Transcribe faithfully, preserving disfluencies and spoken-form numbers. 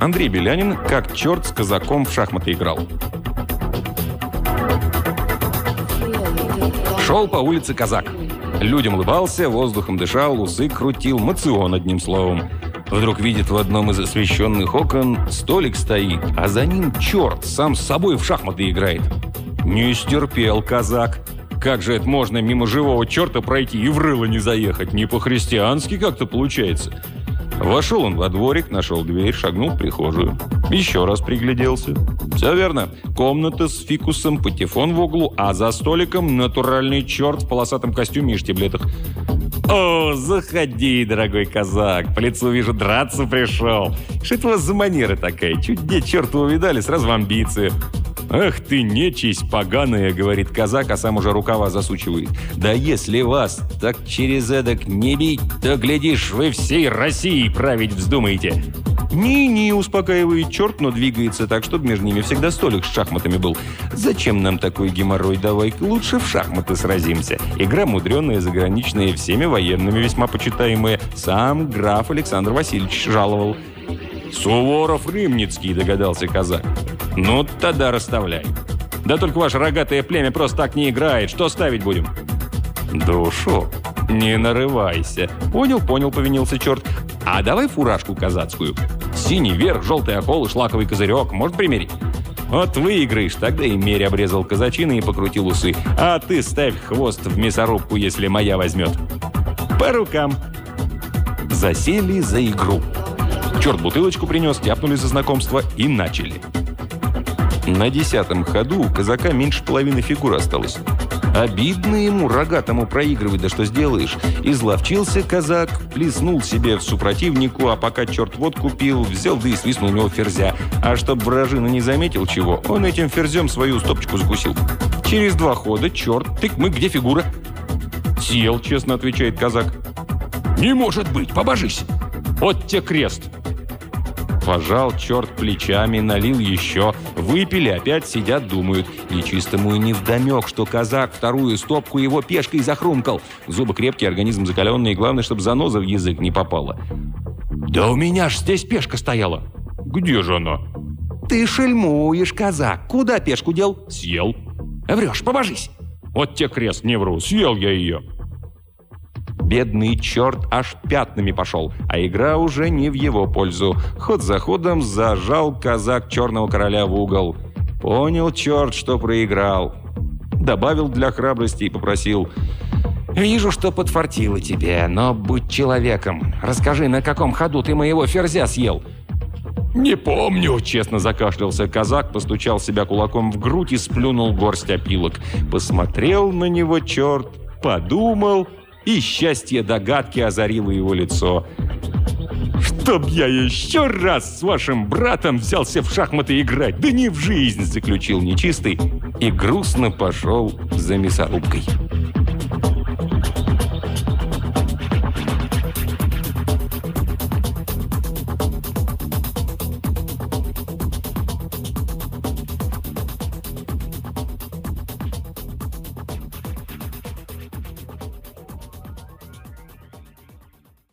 Андрей Белянин, как черт с казаком в шахматы играл. Шел по улице казак. Людям улыбался, воздухом дышал, усы крутил, моцион одним словом. Вдруг видит в одном из освещенных окон столик стоит, а за ним черт сам с собой в шахматы играет. Не стерпел казак. Как же это можно мимо живого черта пройти и в рыло не заехать? Не по-христиански как-то получается. Вошел он во дворик, нашел дверь, шагнул в прихожую. Еще раз пригляделся. Все верно. Комната с фикусом, патефон в углу, а за столиком натуральный черт в полосатом костюме и штиблетах. «О, заходи, дорогой казак! По лицу вижу, драться пришел. Что это у вас за манера такая? Чуть где черта увидали, сразу в амбиции». «Ах ты, нечисть поганая!» — говорит казак, а сам уже рукава засучивает. «Да если вас так через эдак не бить, то, глядишь, вы всей Россией править вздумаете!» «Не-не», — успокаивает черт, но двигается так, чтобы между ними всегда столик с шахматами был. «Зачем нам такой геморрой? Давай-ка лучше в шахматы сразимся. Игра мудреная, заграничная, всеми военными весьма почитаемая. Сам граф Александр Васильевич жаловал». «Суворов-Рымницкий», — догадался казак. «Ну, тогда расставляй. Да только ваше рогатое племя просто так не играет. Что ставить будем?» «Душу, не нарывайся». «Понял, понял», — повинился черт. «А давай фуражку казацкую. Синий верх, желтый окол и шлаковый козырек. Может примерить?» «Вот выиграешь, тогда и мерь», — обрезал казачина и покрутил усы. «А ты ставь хвост в мясорубку, если моя возьмет». «По рукам». Засели за игру. Черт бутылочку принес, тяпнули за знакомство и начали. На десятом ходу у казака меньше половины фигур осталось. Обидно ему, рогатому, проигрывать, да что сделаешь. Изловчился казак, плеснул себе в супротивнику, а пока черт водку пил, взял да и свистнул у него ферзя. А чтоб вражина не заметил чего, он этим ферзем свою стопочку закусил. Через два хода черт, тык-мы, где фигура? «Съел», честно отвечает казак. «Не может быть, побожись! Вот те крест!» Пожал черт плечами, налил еще. Выпили, опять сидят, думают. И чистому и невдомек, что казак вторую стопку его пешкой захрумкал. Зубы крепкие, организм закаленный, и главное, чтобы заноза в язык не попала. «Да у меня ж здесь пешка стояла». «Где же она?» «Ты шельмуешь, казак. Куда пешку дел?» «Съел». «Врешь, побожись». «Вот те крест, не вру, съел я ее». Бедный черт аж пятнами пошел, а игра уже не в его пользу. Ход за ходом зажал казак черного короля в угол. Понял черт, что проиграл. Добавил для храбрости и попросил: «Вижу, что подфартило тебе, но будь человеком. Расскажи, на каком ходу ты моего ферзя съел?» «Не помню», — честно закашлялся казак, постучал себя кулаком в грудь и сплюнул горсть опилок. Посмотрел на него черт, подумал, и счастье догадки озарило его лицо. «Чтоб я еще раз с вашим братом взялся в шахматы играть, да не в жизнь!» — заключил нечистый и грустно пошел за мясорубкой.